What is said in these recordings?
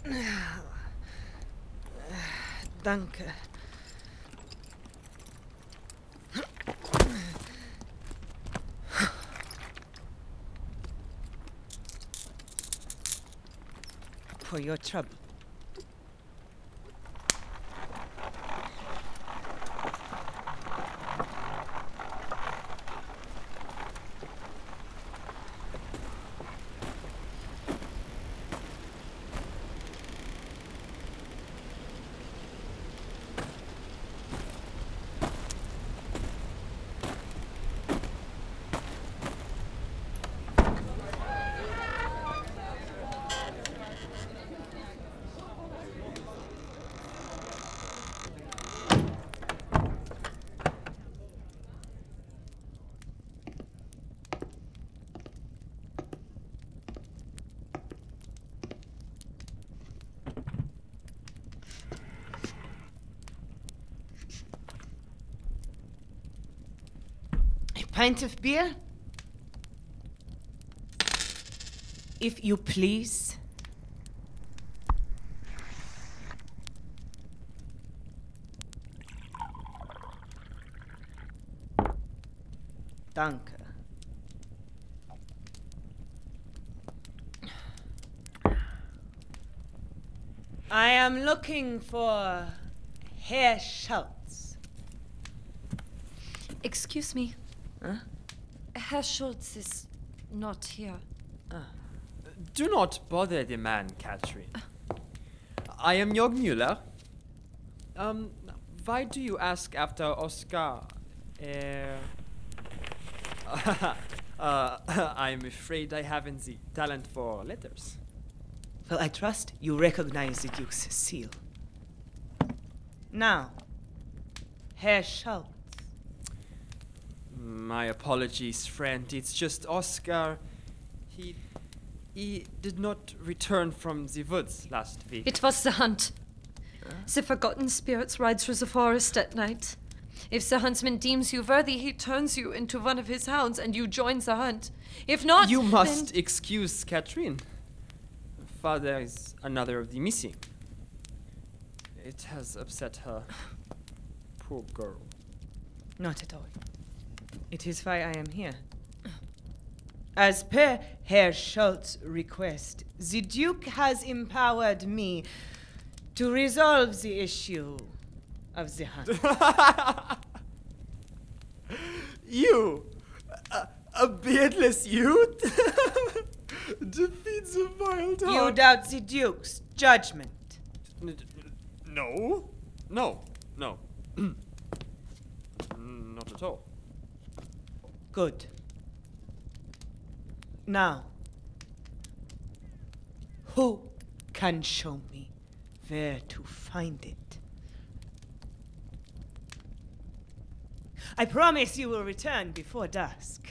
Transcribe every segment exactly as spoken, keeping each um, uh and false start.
Danke. For your trouble. Pint of beer? If you please. Danke. I am looking for Herr Schultz. Excuse me. Huh? Herr Schultz is not here. Ah. Do not bother the man, Catherine. I am Jörg Müller. Um, why do you ask after Oscar? Uh, uh, I'm afraid I haven't the talent for letters. Well, I trust you recognize the Duke's seal. Now, Herr Schultz. My apologies, friend. It's just Oscar. He he did not return from the woods last week. It was the hunt. Huh? The forgotten spirits ride through the forest at night. If the huntsman deems you worthy, he turns you into one of his hounds and you join the hunt. If not, You must then... excuse Catherine. Father is another of the missing. It has upset her. Poor girl. Not at all. It is why I am here. As per Herr Schultz's request, the Duke has empowered me to resolve the issue of the hunt. You, a, a beardless youth, defeats a wild You hog. doubt the Duke's judgment. N- No, no, no. Not at all. Good. Now, who can show me where to find it? I promise you will return before dusk.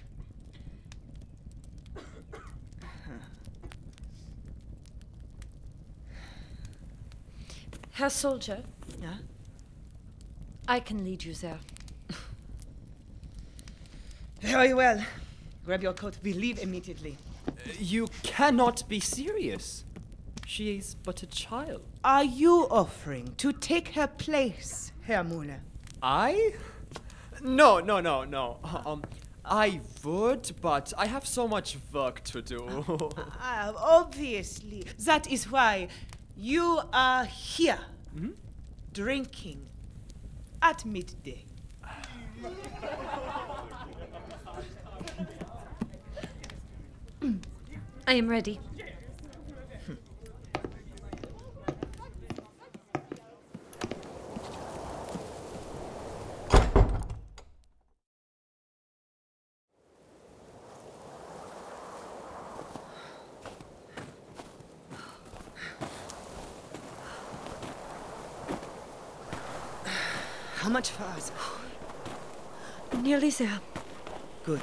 Herr Soldier, Yeah? I can lead you there. Very well. Grab your coat. We leave immediately. You cannot be serious. She is but a child. Are you offering to take her place, Herr Müller? I? No, no, no, no. Um, I would, but I have so much work to do. Ah, obviously. That is why you are here, Hmm? drinking at midday. I am ready. How much farther? Nearly there. Good.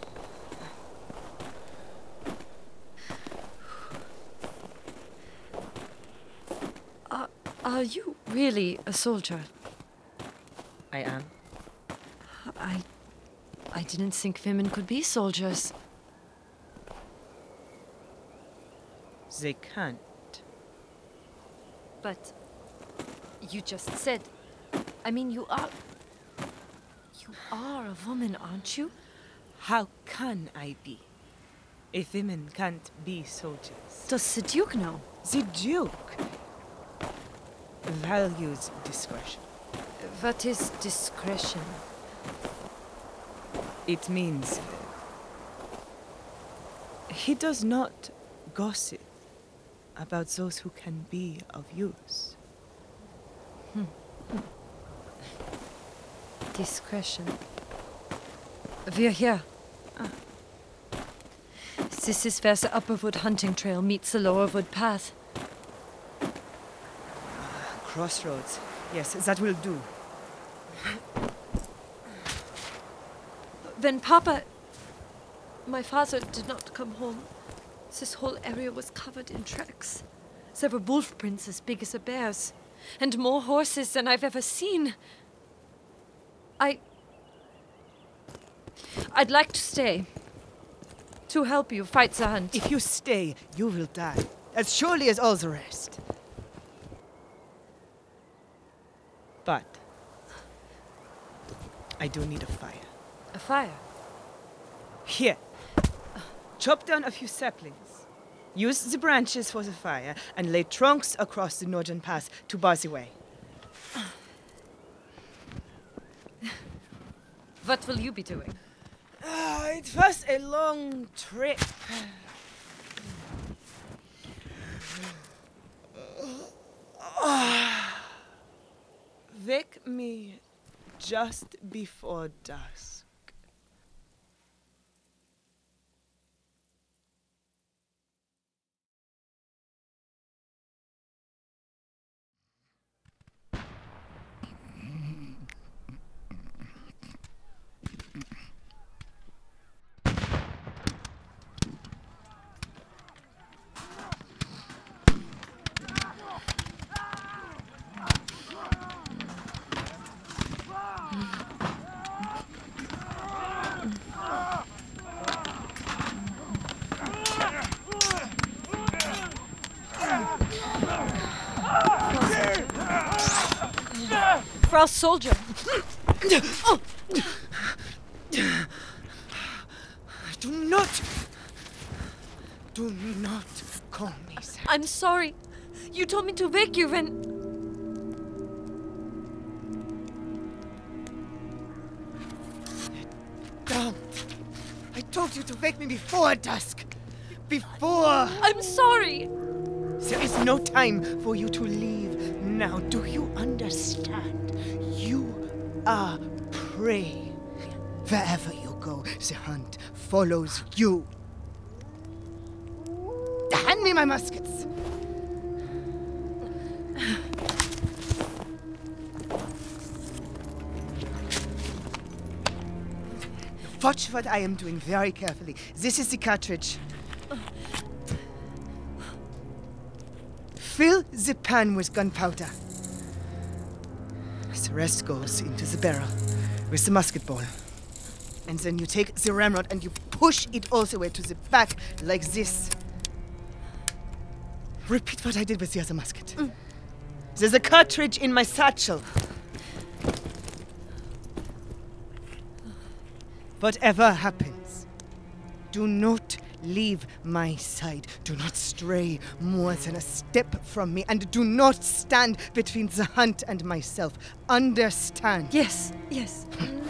Are, are you really a soldier? I am. I... I didn't think women could be soldiers. They can't. But you just said. I mean, you are. You are a woman, aren't you? How can I be? If women can't be soldiers. Does the Duke know? The Duke values discretion. What is discretion? It means he does not gossip about those who can be of use. Discretion. We're here. Ah. This is where the Upperwood hunting trail meets the Lowerwood path. Crossroads. Yes, that will do. When Papa, my father, did not come home, this whole area was covered in tracks. There were wolf prints as big as a bear's, and more horses than I've ever seen. I... I'd like to stay. To help you fight the hunt. If you stay, you will die. As surely as all the rest. But I do need a fire. A fire? Here. Chop down a few saplings. Use the branches for the fire and lay trunks across the northern pass to bar the way. What will you be doing? Uh, it was a long trip. Wake me just before dusk. Frost soldier. Oh. Do not. Do not call me that. I'm sorry. You told me to wake you when... Don't. I told you to wake me before dusk. Before. I'm sorry. There is no time for you to leave now. Do you understand? You are prey. Wherever you go, the hunt follows you. Hand me my muskets. Watch what I am doing very carefully. This is the cartridge. Fill the pan with gunpowder. The rest goes into the barrel with the musket ball. And then you take the ramrod and you push it all the way to the back like this. Repeat what I did with the other musket. Mm. There's a cartridge in my satchel. Whatever happens, do not leave my side. Do not stray more than a step from me, and do not stand between the hunt and myself. Understand? Yes, yes.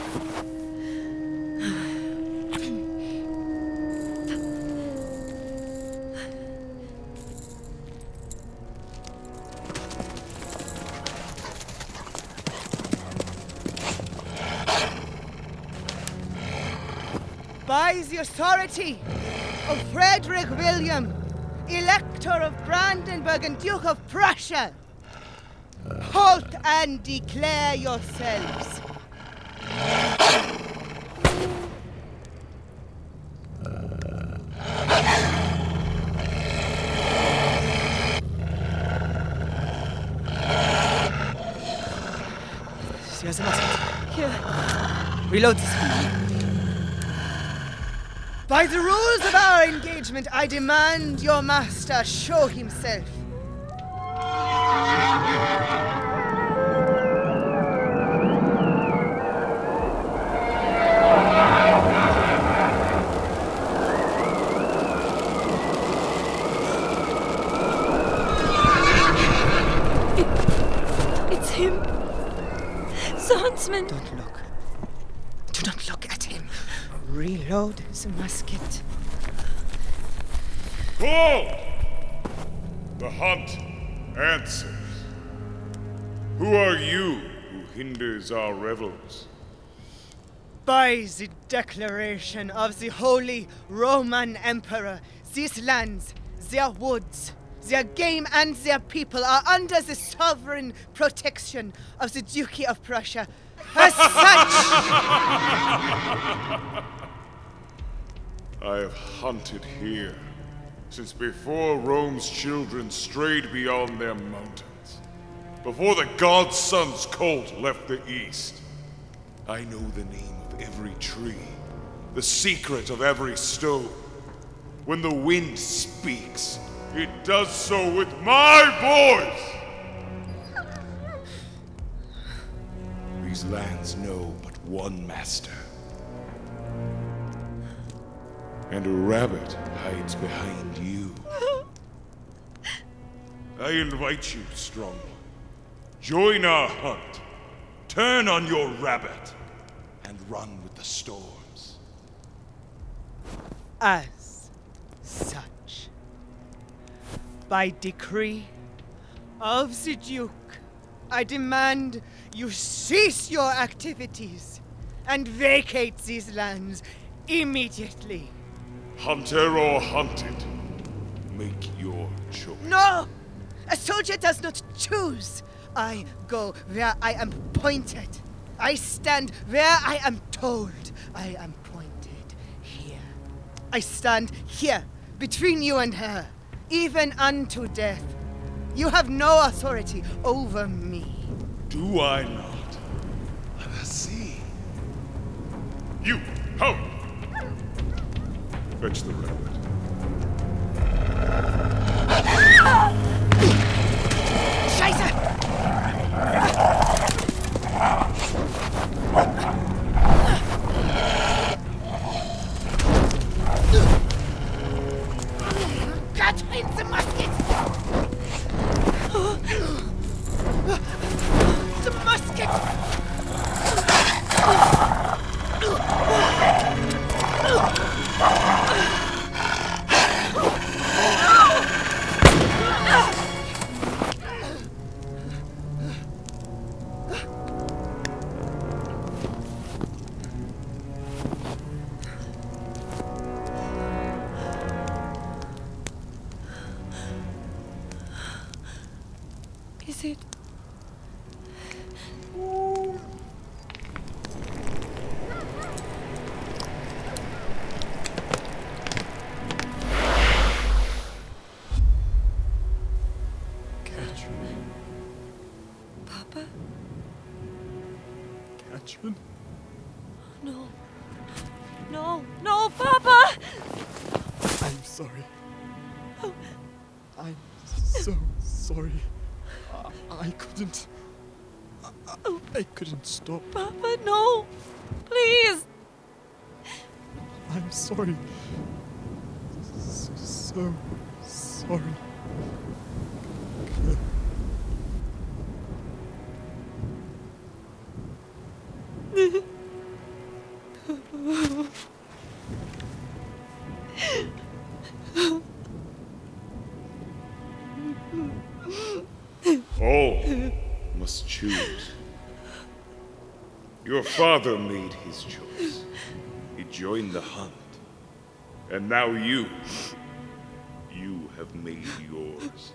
By the authority of Frederick William, Elector of Brandenburg and Duke of Prussia, halt and declare yourselves. Here's a musket. Here. Reload this one. By the rules of our engagement, I demand your master show himself. It's him. Swordsman. Don't look. Do not look at him. Reload the musket. Hold! The hunt answers. Who are you who hinders our revels? By the declaration of the Holy Roman Emperor, these lands, their woods, their game and their people are under the sovereign protection of the Duchy of Prussia. As such, I have hunted here since before Rome's children strayed beyond their mountains. Before the god's son's colt left the east. I know the name of every tree, the secret of every stone. When the wind speaks, it does so with my voice! These lands know but one master. And a rabbit hides behind you. I invite you, strong one. Join our hunt. Turn on your rabbit and run with the storms. as such, by decree of the Duke, I demand you cease your activities and vacate these lands immediately. Hunter or hunted, make your choice. No! A soldier does not choose. I go where I am pointed. I stand where I am told. I am pointed here. I stand here, between you and her, even unto death. You have no authority over me. Do I not? Let us see. You, ho! Fetch the rabbit. Scheiße! Cut in the musket! The musket! Is it? Catherine. Papa? Catherine? No. No, no, Papa! I'm sorry. I'm so sorry. I, I couldn't. I, I couldn't stop. Papa, no! Please! I'm sorry. S- So sorry. All must choose. Your father made his choice. He joined the hunt. And now you, you have made yours.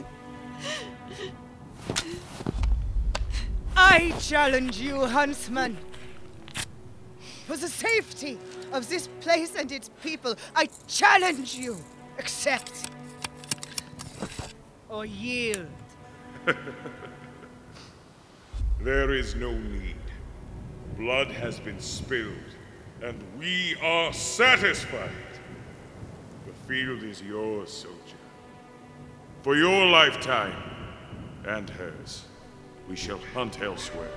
I challenge you, huntsman. For the safety of this place and its people, I challenge you. Accept. Or yield. There is no need. Blood has been spilled, and we are satisfied. The field is yours, soldier. For your lifetime, and hers. We shall hunt elsewhere.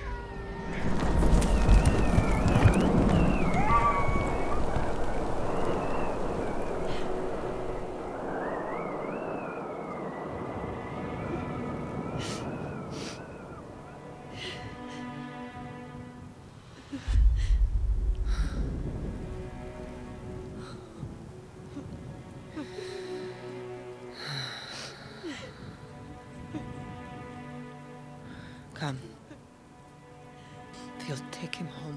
Come. We'll take him home.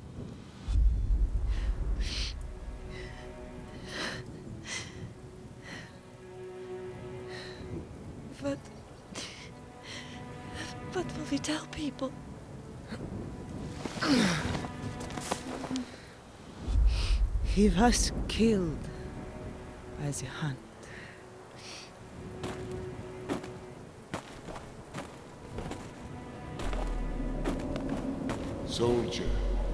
But... What will we tell people? He was killed as a hunt. Soldier,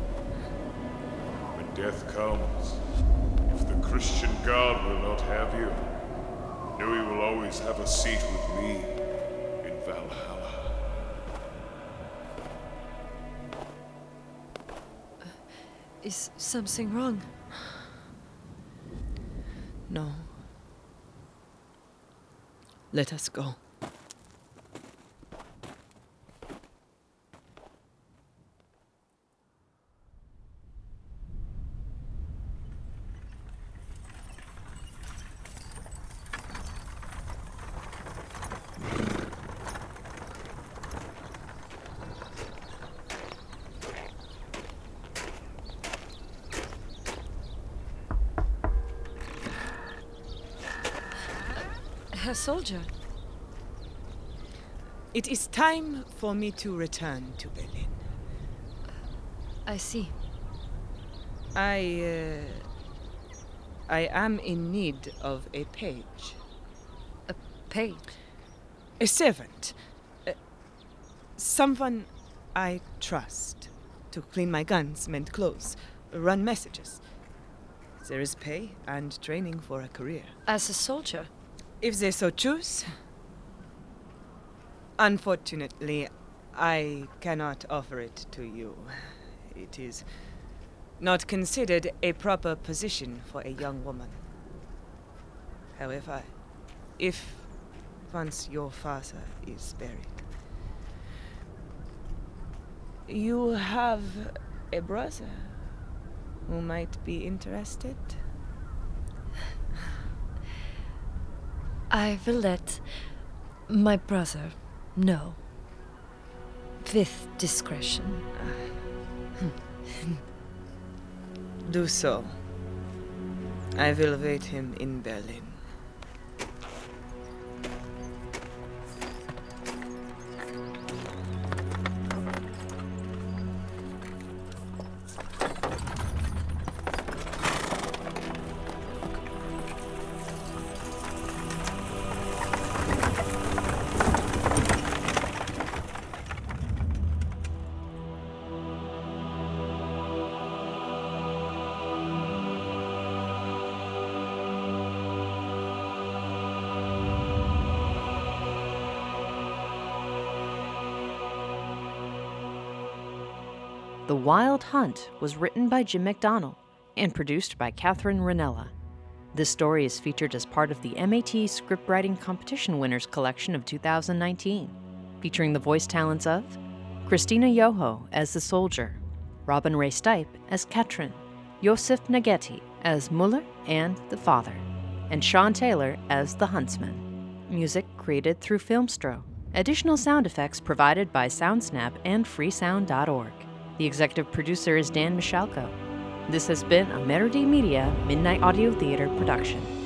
when death comes, if the Christian God will not have you, know he will always have a seat with me in Valhalla. Uh, is something wrong? No. Let us go. Herr Soldier. It is time for me to return to Berlin. I see. I, uh, I am in need of a page. A page? A servant. Uh, someone I trust to clean my guns, mend clothes, run messages. There is pay and training for a career. As a soldier? If they so choose. Unfortunately, I cannot offer it to you. It is not considered a proper position for a young woman. However, if once your father is buried, you have a brother who might be interested. I will let my brother know. With discretion. Do so. I will await him in Berlin. The Wild Hunt was written by Jim McDonnell and produced by Catherine Ranella. This story is featured as part of the M A T Scriptwriting Competition Winners Collection of two thousand nineteen, featuring the voice talents of Christina Yoho as the soldier, Robin Ray Stipe as Katrin, Josef Nageti as Muller and the father, and Sean Taylor as the huntsman. Music created through Filmstro. Additional sound effects provided by SoundSnap and freesound dot org. The executive producer is Dan Michalko. This has been a Merity Media Midnight Audio Theater production.